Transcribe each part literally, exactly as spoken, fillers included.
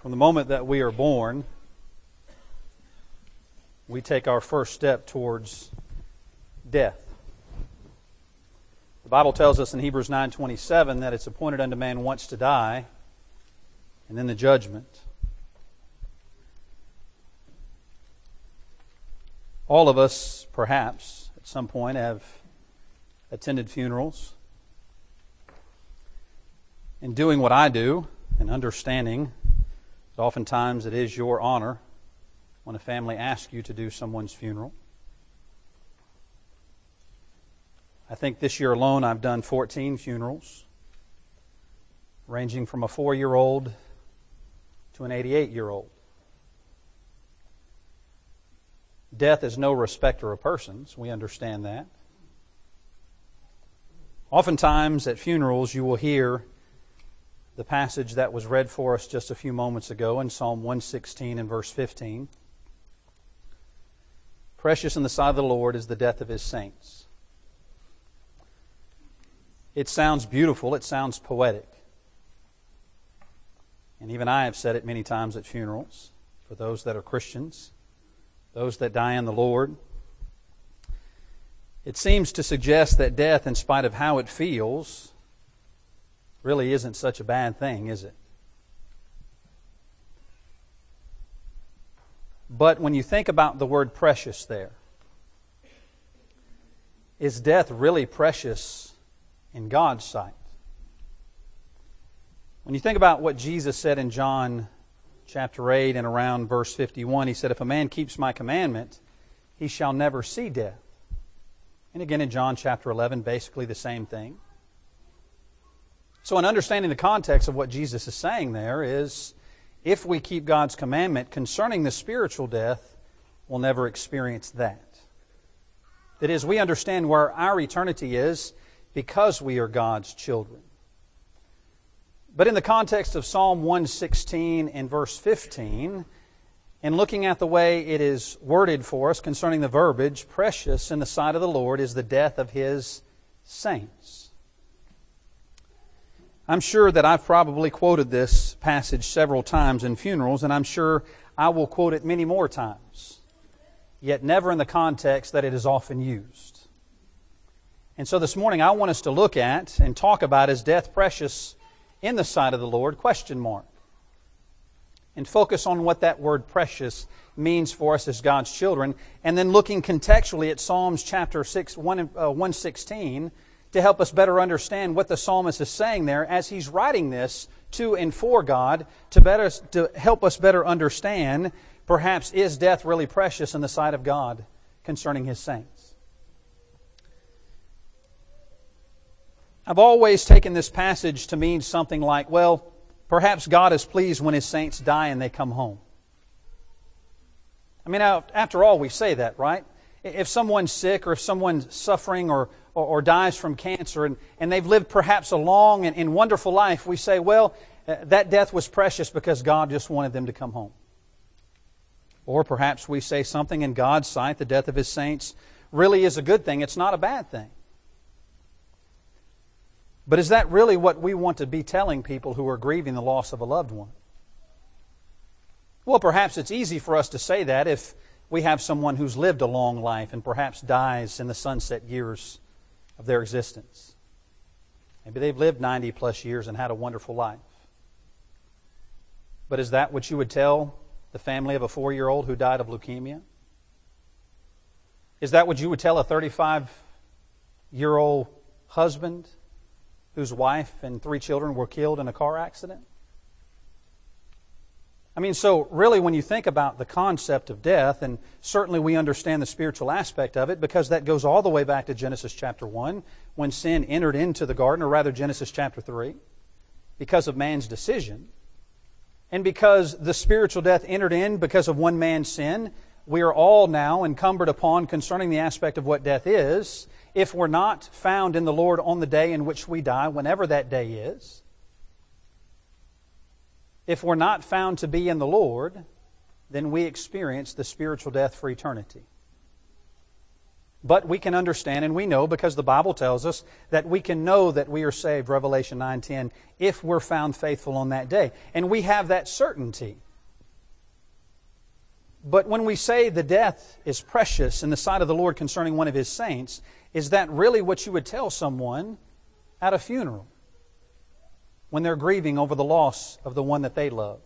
From the moment that we are born, we take our first step towards death. The Bible tells us in Hebrews nine twenty-seven that it's appointed unto man once to die, and then the judgment. All of us, perhaps, at some point have attended funerals. In doing what I do, and understanding that oftentimes it is your honor when a family asks you to do someone's funeral. I think this year alone I've done fourteen funerals, ranging from a four-year-old to an eighty-eight-year-old. Death is no respecter of persons. We understand that. Oftentimes at funerals you will hear the passage that was read for us just a few moments ago in Psalm one sixteen and verse fifteen. Precious in the sight of the Lord is the death of His saints. It sounds beautiful. It sounds poetic. And even I have said it many times at funerals for those that are Christians, those that die in the Lord. It seems to suggest that death, in spite of how it feels, really isn't such a bad thing, is it? But when you think about the word precious there, is death really precious in God's sight? When you think about what Jesus said in John chapter eight and around verse fifty-one, He said, if a man keeps my commandment, he shall never see death. And again in John chapter eleven, basically the same thing. So in understanding the context of what Jesus is saying there is, if we keep God's commandment concerning the spiritual death, we'll never experience that. That is, we understand where our eternity is because we are God's children. But in the context of Psalm one sixteen and verse fifteen, and looking at the way it is worded for us concerning the verbiage, precious in the sight of the Lord is the death of His saints. I'm sure that I've probably quoted this passage several times in funerals, and I'm sure I will quote it many more times, yet never in the context that it is often used. And so this morning I want us to look at and talk about, is death precious in the sight of the Lord? Question mark. And focus on what that word precious means for us as God's children, and then looking contextually at Psalms chapter six, one, uh, one sixteen, to help us better understand what the psalmist is saying there as he's writing this to and for God, to better to help us better understand, perhaps, is death really precious in the sight of God concerning His saints? I've always taken this passage to mean something like, well, perhaps God is pleased when His saints die and they come home. I mean, after all, we say that, right? If someone's sick or if someone's suffering or Or, or dies from cancer, and, and they've lived perhaps a long and, and wonderful life, we say, well, uh, that death was precious because God just wanted them to come home. Or perhaps we say something in God's sight, the death of His saints really is a good thing. It's not a bad thing. But is that really what we want to be telling people who are grieving the loss of a loved one? Well, perhaps it's easy for us to say that if we have someone who's lived a long life and perhaps dies in the sunset years of their existence. Maybe they've lived ninety plus years and had a wonderful life. But is that what you would tell the family of a four-year-old who died of leukemia? Is that what you would tell a thirty-five-year-old husband whose wife and three children were killed in a car accident? I mean, so really when you think about the concept of death, and certainly we understand the spiritual aspect of it because that goes all the way back to Genesis chapter one when sin entered into the garden, or rather Genesis chapter three, because of man's decision. And because the spiritual death entered in because of one man's sin, we are all now encumbered upon concerning the aspect of what death is. If we're not found in the Lord on the day in which we die, whenever that day is, if we're not found to be in the Lord, then we experience the spiritual death for eternity. But we can understand and we know, because the Bible tells us, that we can know that we are saved, Revelation nine ten, if we're found faithful on that day. And we have that certainty. But when we say the death is precious in the sight of the Lord concerning one of His saints, is that really what you would tell someone at a funeral when they're grieving over the loss of the one that they loved?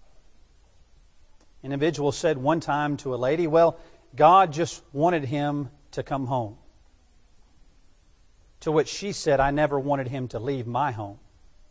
An individual said one time to a lady, well, God just wanted him to come home. To which she said, I never wanted him to leave my home.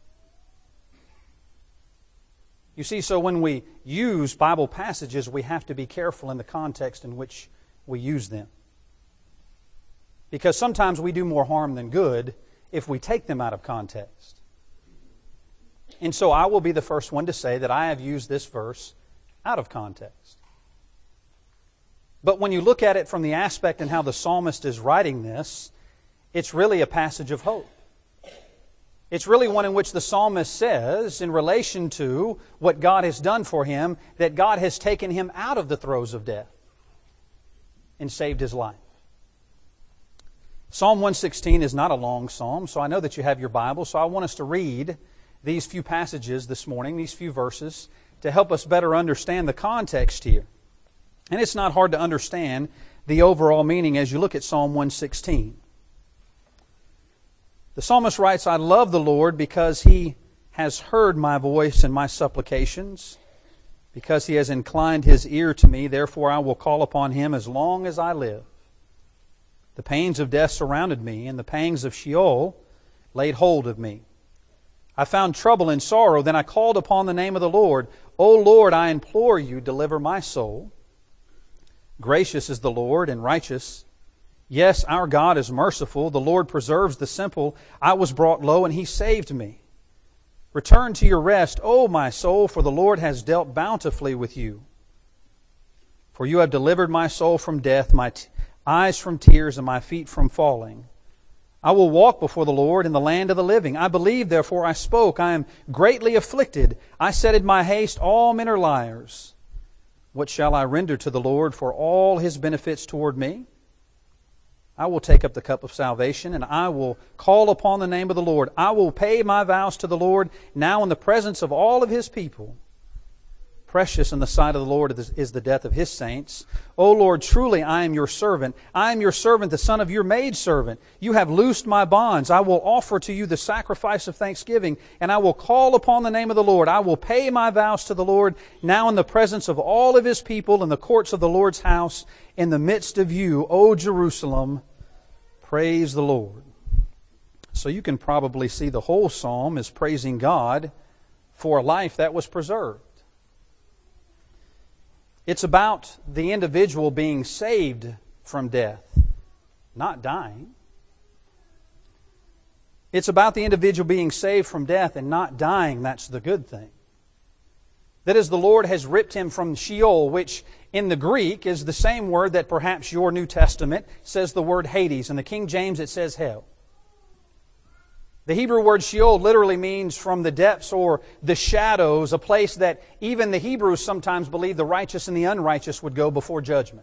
You see, so when we use Bible passages, we have to be careful in the context in which we use them. Because sometimes we do more harm than good if we take them out of context. And so I will be the first one to say that I have used this verse out of context. But when you look at it from the aspect and how the psalmist is writing this, it's really a passage of hope. It's really one in which the psalmist says, in relation to what God has done for him, that God has taken him out of the throes of death and saved his life. Psalm one sixteen is not a long psalm, so I know that you have your Bible, so I want us to read these few passages this morning, these few verses, to help us better understand the context here. And it's not hard to understand the overall meaning as you look at Psalm one sixteen. The psalmist writes, I love the Lord because He has heard my voice and my supplications, because He has inclined His ear to me, therefore I will call upon Him as long as I live. The pains of death surrounded me, and the pangs of Sheol laid hold of me. I found trouble and sorrow, then I called upon the name of the Lord. O Lord, I implore You, deliver my soul. Gracious is the Lord and righteous. Yes, our God is merciful. The Lord preserves the simple. I was brought low, and He saved me. Return to your rest, O my soul, for the Lord has dealt bountifully with you. For You have delivered my soul from death, my t- eyes from tears, and my feet from falling. I will walk before the Lord in the land of the living. I believe, therefore I spoke. I am greatly afflicted. I said in my haste, all men are liars. What shall I render to the Lord for all His benefits toward me? I will take up the cup of salvation, and I will call upon the name of the Lord. I will pay my vows to the Lord now in the presence of all of His people. Precious in the sight of the Lord is the death of His saints. O Lord, truly I am Your servant. I am Your servant, the son of Your maidservant. You have loosed my bonds. I will offer to You the sacrifice of thanksgiving, and I will call upon the name of the Lord. I will pay my vows to the Lord now in the presence of all of His people, in the courts of the Lord's house, in the midst of You, O Jerusalem. Praise the Lord. So you can probably see the whole psalm is praising God for a life that was preserved. It's about the individual being saved from death, not dying. It's about the individual being saved from death and not dying. That's the good thing. That is, the Lord has ripped him from Sheol, which in the Greek is the same word that perhaps your New Testament says the word Hades. In the King James it says hell. The Hebrew word Sheol literally means from the depths or the shadows, a place that even the Hebrews sometimes believed the righteous and the unrighteous would go before judgment.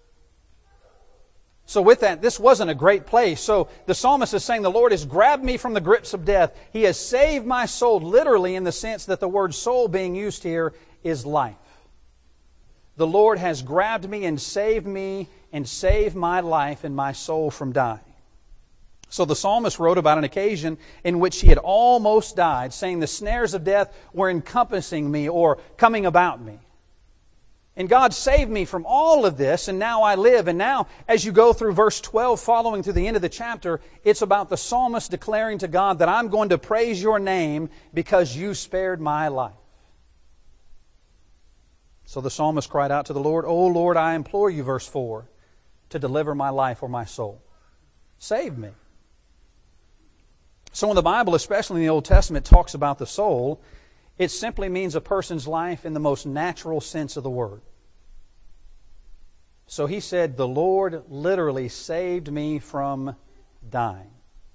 So with that, this wasn't a great place. So the psalmist is saying, the Lord has grabbed me from the grips of death. He has saved my soul, literally in the sense that the word soul being used here is life. The Lord has grabbed me and saved me and saved my life and my soul from dying. So the psalmist wrote about an occasion in which he had almost died, saying the snares of death were encompassing me or coming about me. And God saved me from all of this, and now I live. And now, as you go through verse twelve, following through the end of the chapter, it's about the psalmist declaring to God that I'm going to praise Your name because You spared my life. So the psalmist cried out to the Lord, O Lord, I implore You, verse four, to deliver my life or my soul. Save me. So when the Bible, especially in the Old Testament, talks about the soul, it simply means a person's life in the most natural sense of the word. So he said, the Lord literally saved me from dying.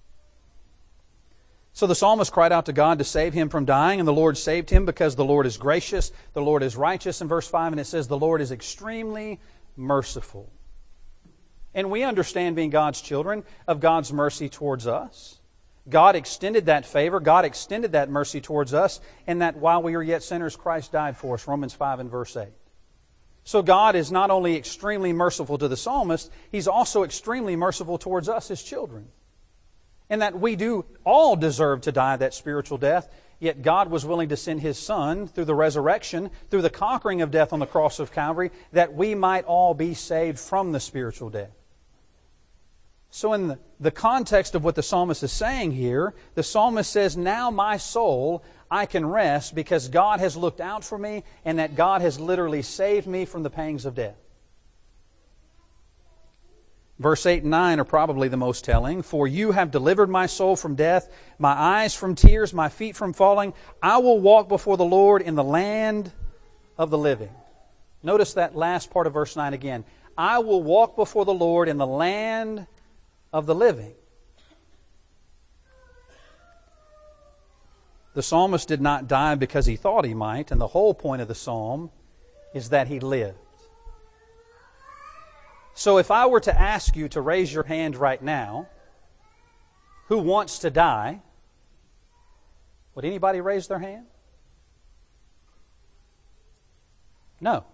So the psalmist cried out to God to save him from dying, and the Lord saved him because the Lord is gracious, the Lord is righteous in verse five, and it says the Lord is extremely merciful. And we understand, being God's children, of God's mercy towards us. God extended that favor, God extended that mercy towards us, and that while we were yet sinners, Christ died for us, Romans five and verse eight. So God is not only extremely merciful to the psalmist, He's also extremely merciful towards us, His children. And that we do all deserve to die that spiritual death, yet God was willing to send His Son through the resurrection, through the conquering of death on the cross of Calvary, that we might all be saved from the spiritual death. So in the, the context of what the psalmist is saying here, the psalmist says, now my soul, I can rest because God has looked out for me and that God has literally saved me from the pangs of death. Verse eight and nine are probably the most telling. For you have delivered my soul from death, my eyes from tears, my feet from falling. I will walk before the Lord in the land of the living. Notice that last part of verse nine again. I will walk before the Lord in the land of the living. The psalmist did not die because he thought he might, and the whole point of the psalm is that he lived. So if I were to ask you to raise your hand right now, who wants to die, would anybody raise their hand? No.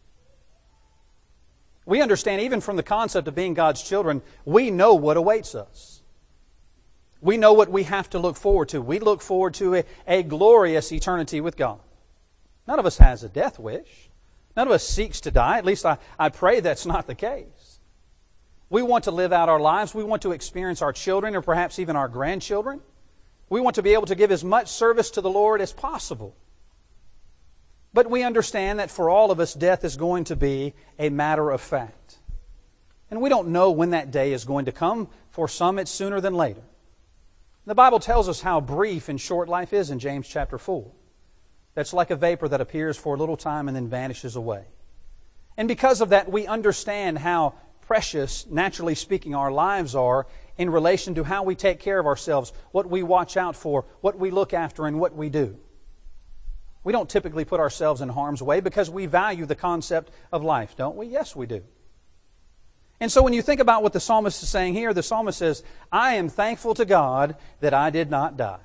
We understand, even from the concept of being God's children, we know what awaits us. We know what we have to look forward to. We look forward to a, a glorious eternity with God. None of us has a death wish. None of us seeks to die. At least I, I pray that's not the case. We want to live out our lives. We want to experience our children or perhaps even our grandchildren. We want to be able to give as much service to the Lord as possible. But we understand that for all of us, death is going to be a matter of fact. And we don't know when that day is going to come. For some, it's sooner than later. The Bible tells us how brief and short life is in James chapter four. That's like a vapor that appears for a little time and then vanishes away. And because of that, we understand how precious, naturally speaking, our lives are in relation to how we take care of ourselves, what we watch out for, what we look after, and what we do. We don't typically put ourselves in harm's way because we value the concept of life, don't we? Yes, we do. And so when you think about what the psalmist is saying here, the psalmist says, I am thankful to God that I did not die.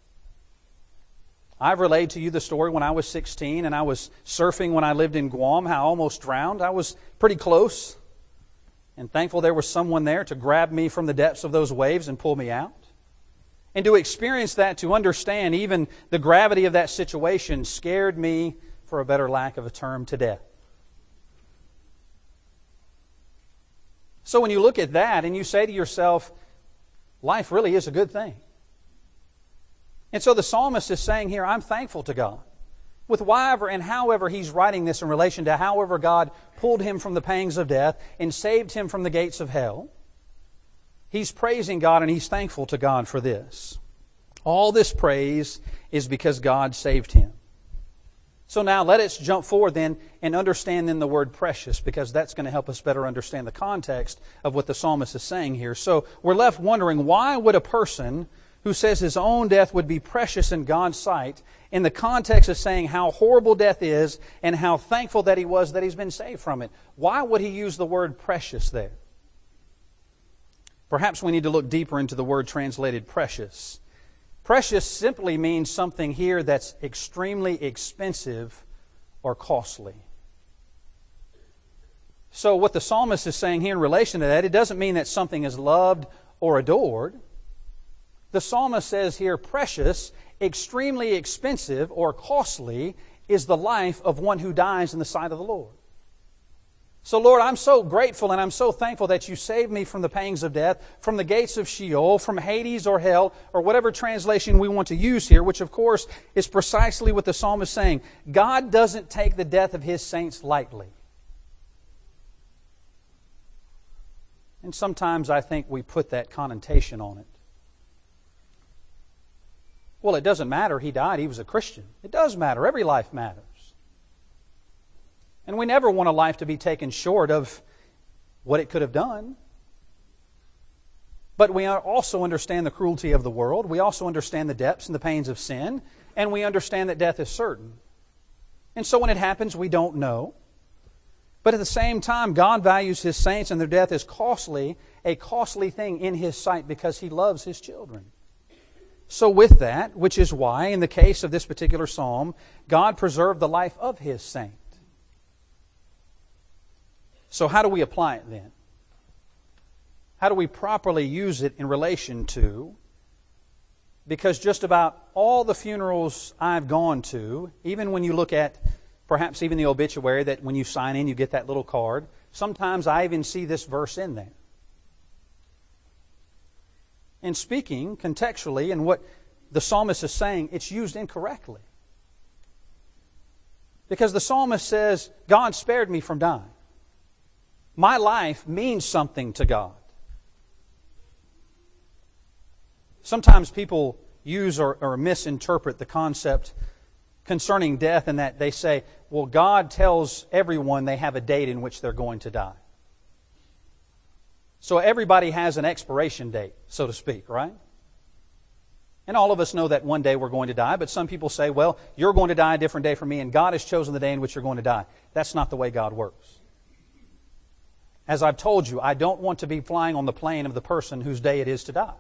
I've relayed to you the story when I was sixteen and I was surfing when I lived in Guam, how I almost drowned. I was pretty close and thankful there was someone there to grab me from the depths of those waves and pull me out. And to experience that, to understand even the gravity of that situation, scared me, for a better lack of a term, to death. So when you look at that and you say to yourself, life really is a good thing. And so the psalmist is saying here, I'm thankful to God. With whatever and however he's writing this in relation to however God pulled him from the pangs of death and saved him from the gates of hell, he's praising God and he's thankful to God for this. All this praise is because God saved him. So now let us jump forward then and understand then the word precious, because that's going to help us better understand the context of what the psalmist is saying here. So we're left wondering, why would a person who says his own death would be precious in God's sight, in the context of saying how horrible death is and how thankful that he was that he's been saved from it, why would he use the word precious there? Perhaps we need to look deeper into the word translated precious. Precious simply means something here that's extremely expensive or costly. So what the psalmist is saying here in relation to that, it doesn't mean that something is loved or adored. The psalmist says here, precious, extremely expensive or costly is the life of one who dies in the sight of the Lord. So, Lord, I'm so grateful and I'm so thankful that you saved me from the pangs of death, from the gates of Sheol, from Hades or hell, or whatever translation we want to use here, which, of course, is precisely what the psalmist is saying. God doesn't take the death of His saints lightly. And sometimes I think we put that connotation on it. Well, it doesn't matter. He died. He was a Christian. It does matter. Every life matters. And we never want a life to be taken short of what it could have done. But we also understand the cruelty of the world. We also understand the depths and the pains of sin. And we understand that death is certain. And so when it happens, we don't know. But at the same time, God values His saints, and their death is costly, a costly thing in His sight because He loves His children. So with that, which is why, in the case of this particular psalm, God preserved the life of His saint. So how do we apply it then? How do we properly use it in relation to? Because just about all the funerals I've gone to, even when you look at perhaps even the obituary, that when you sign in you get that little card, sometimes I even see this verse in there. And speaking contextually and what the psalmist is saying, it's used incorrectly. Because the psalmist says, God spared me from dying. My life means something to God. Sometimes people use or, or misinterpret the concept concerning death in that they say, well, God tells everyone they have a date in which they're going to die. So everybody has an expiration date, so to speak, right? And all of us know that one day we're going to die, but some people say, well, you're going to die a different day from me, and God has chosen the day in which you're going to die. That's not the way God works. As I've told you, I don't want to be flying on the plane of the person whose day it is to die.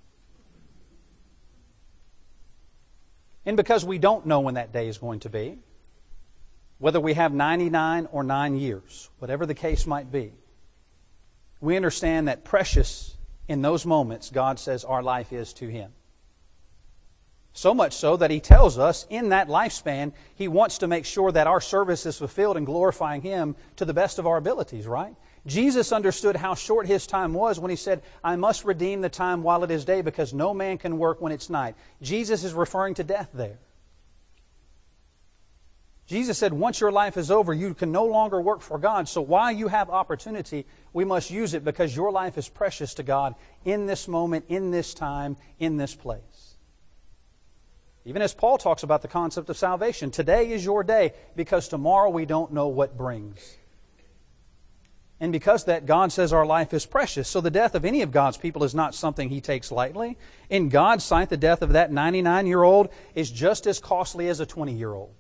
And because we don't know when that day is going to be, whether we have ninety-nine or nine years, whatever the case might be, we understand that precious in those moments, God says our life is to Him. So much so that He tells us in that lifespan, He wants to make sure that our service is fulfilled in glorifying Him to the best of our abilities, right? Jesus understood how short His time was when He said, I must redeem the time while it is day because no man can work when it's night. Jesus is referring to death there. Jesus said, once your life is over, you can no longer work for God. So while you have opportunity, we must use it because your life is precious to God in this moment, in this time, in this place. Even as Paul talks about the concept of salvation, today is your day because tomorrow we don't know what brings. And because of that, God says our life is precious. So the death of any of God's people is not something He takes lightly. In God's sight, the death of that ninety-nine-year-old is just as costly as a twenty-year-old.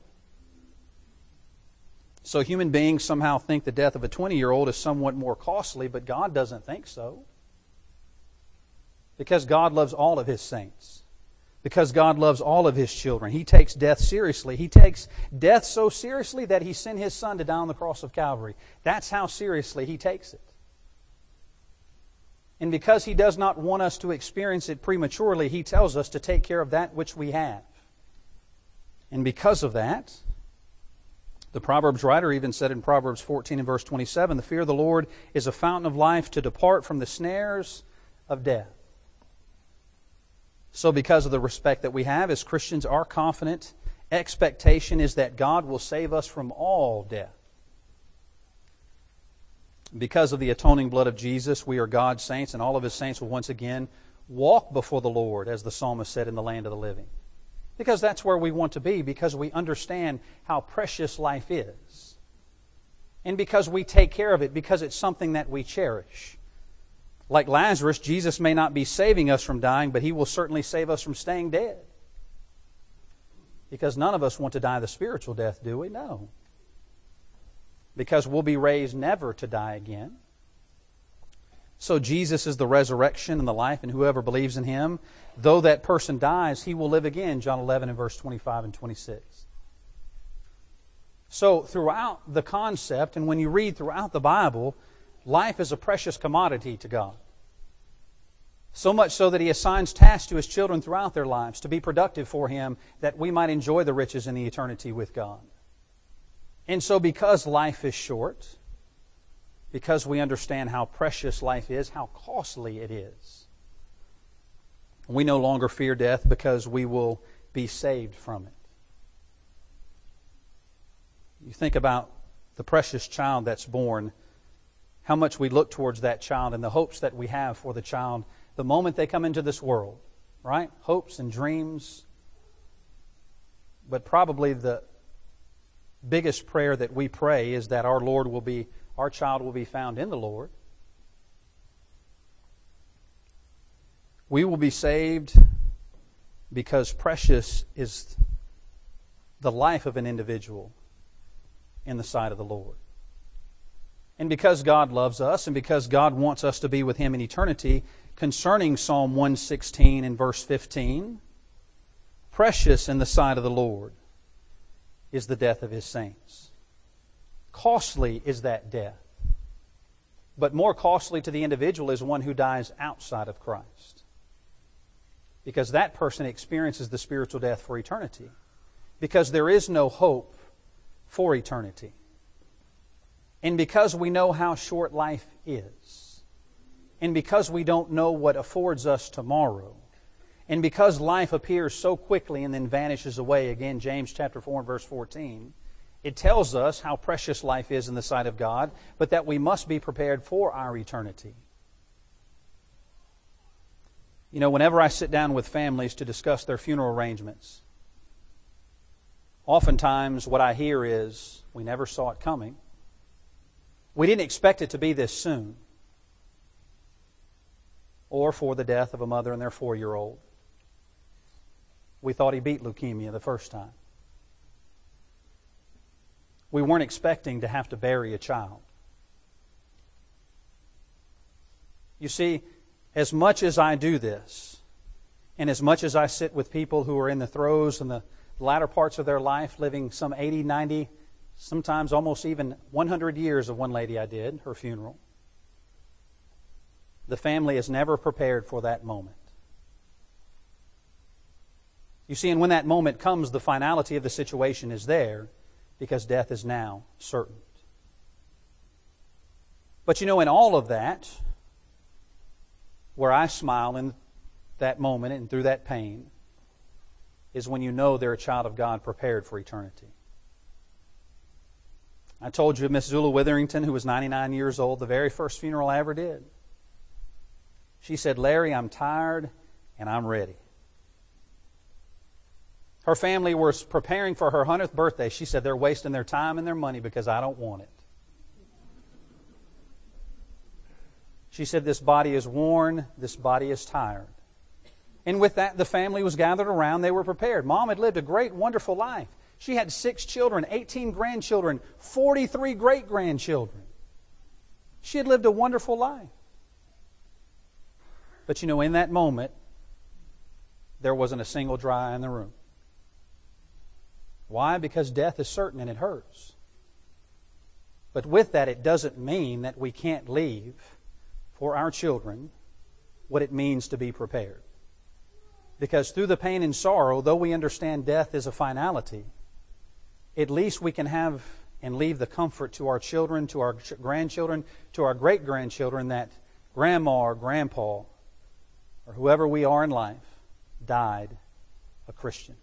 So human beings somehow think the death of a twenty-year-old is somewhat more costly, but God doesn't think so. Because God loves all of His saints. Because God loves all of His children. He takes death seriously. He takes death so seriously that He sent His Son to die on the cross of Calvary. That's how seriously He takes it. And because He does not want us to experience it prematurely, He tells us to take care of that which we have. And because of that, the Proverbs writer even said in Proverbs fourteen and verse twenty-seven, the fear of the Lord is a fountain of life to depart from the snares of death. So because of the respect that we have as Christians, our confident expectation is that God will save us from all death. Because of the atoning blood of Jesus, we are God's saints, and all of His saints will once again walk before the Lord, as the psalmist said, in the land of the living. Because that's where we want to be, because we understand how precious life is. And because we take care of it, because it's something that we cherish. Like Lazarus, Jesus may not be saving us from dying, but He will certainly save us from staying dead. Because none of us want to die the spiritual death, do we? No. Because we'll be raised never to die again. So Jesus is the resurrection and the life, and whoever believes in Him, though that person dies, he will live again, John eleven and verse twenty-five and twenty-six. So throughout the concept, and when you read throughout the Bible, life is a precious commodity to God. So much so that He assigns tasks to His children throughout their lives to be productive for Him, that we might enjoy the riches in the eternity with God. And so because life is short, because we understand how precious life is, how costly it is, we no longer fear death because we will be saved from it. You think about the precious child that's born, how much we look towards that child and the hopes that we have for the child the moment they come into this world, right? Hopes and dreams. But probably the biggest prayer that we pray is that our Lord will be, our child will be found in the Lord. We will be saved because precious is the life of an individual in the sight of the Lord. And because God loves us and because God wants us to be with Him in eternity, concerning Psalm one sixteen and verse fifteen, precious in the sight of the Lord is the death of His saints. Costly is that death. But more costly to the individual is one who dies outside of Christ. Because that person experiences the spiritual death for eternity. Because there is no hope for eternity. And because we know how short life is. And because we don't know what affords us tomorrow. And because life appears so quickly and then vanishes away, again, James chapter four and verse fourteen, it tells us how precious life is in the sight of God, but that we must be prepared for our eternity. You know, whenever I sit down with families to discuss their funeral arrangements, oftentimes what I hear is, we never saw it coming. We didn't expect it to be this soon. Or for the death of a mother and their four-year-old. We thought he beat leukemia the first time. We weren't expecting to have to bury a child. You see, as much as I do this, and as much as I sit with people who are in the throes and the latter parts of their life, living some eighty, ninety, sometimes almost even one hundred years of one lady I did, her funeral, the family is never prepared for that moment. You see, and when that moment comes, the finality of the situation is there because death is now certain. But you know, in all of that, where I smile in that moment and through that pain is when you know they're a child of God prepared for eternity. I told you of Miss Zula Witherington, who was ninety-nine years old, the very first funeral I ever did. She said, "Larry, I'm tired and I'm ready." Her family was preparing for her hundredth birthday. She said, "They're wasting their time and their money because I don't want it." She said, "This body is worn, this body is tired." And with that, the family was gathered around. They were prepared. Mom had lived a great, wonderful life. She had six children, eighteen grandchildren, forty-three great-grandchildren. She had lived a wonderful life. But you know, in that moment, there wasn't a single dry eye in the room. Why? Because death is certain and it hurts. But with that, it doesn't mean that we can't leave for our children what it means to be prepared. Because through the pain and sorrow, though we understand death is a finality, at least we can have and leave the comfort to our children, to our grandchildren, to our great-grandchildren that grandma or grandpa or whoever we are in life died a Christian.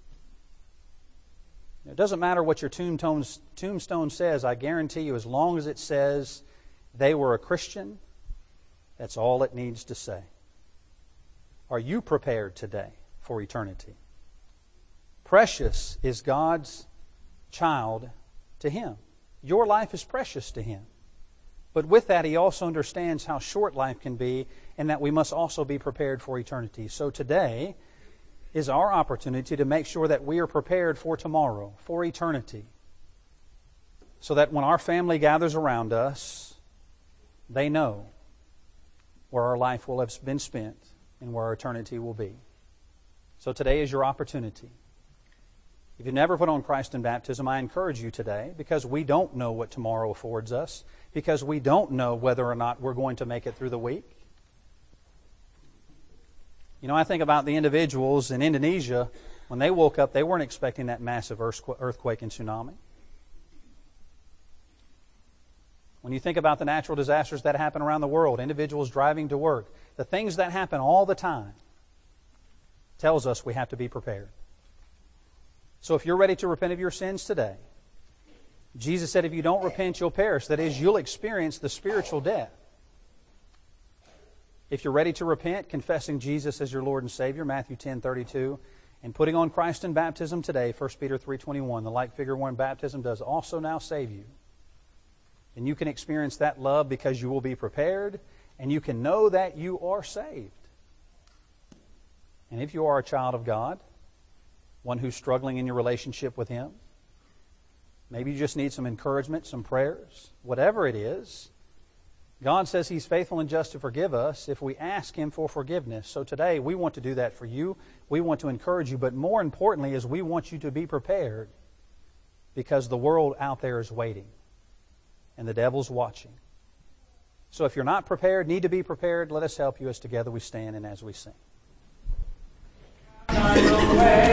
It doesn't matter what your tombstone says. I guarantee you, as long as it says they were a Christian, that's all it needs to say. Are you prepared today for eternity? Precious is God's child to Him. Your life is precious to Him. But with that, He also understands how short life can be and that we must also be prepared for eternity. So today is our opportunity to make sure that we are prepared for tomorrow, for eternity. So that when our family gathers around us, they know where our life will have been spent and where our eternity will be. So today is your opportunity. If you've never put on Christ in baptism, I encourage you today, because we don't know what tomorrow affords us, because we don't know whether or not we're going to make it through the week. You know, I think about the individuals in Indonesia. When they woke up, they weren't expecting that massive earthquake and tsunami. When you think about the natural disasters that happen around the world, individuals driving to work, the things that happen all the time, tells us we have to be prepared. So if you're ready to repent of your sins today, Jesus said if you don't repent, you'll perish. That is, you'll experience the spiritual death. If you're ready to repent, confessing Jesus as your Lord and Savior, Matthew ten thirty-two, and putting on Christ in baptism today, First Peter three twenty-one, the like figure one baptism does also now save you. And you can experience that love because you will be prepared, and you can know that you are saved. And if you are a child of God, one who's struggling in your relationship with Him, maybe you just need some encouragement, some prayers, whatever it is, God says He's faithful and just to forgive us if we ask Him for forgiveness. So today we want to do that for you. We want to encourage you. But more importantly is we want you to be prepared, because the world out there is waiting and the devil's watching. So if you're not prepared, need to be prepared, let us help you as together we stand and as we sing.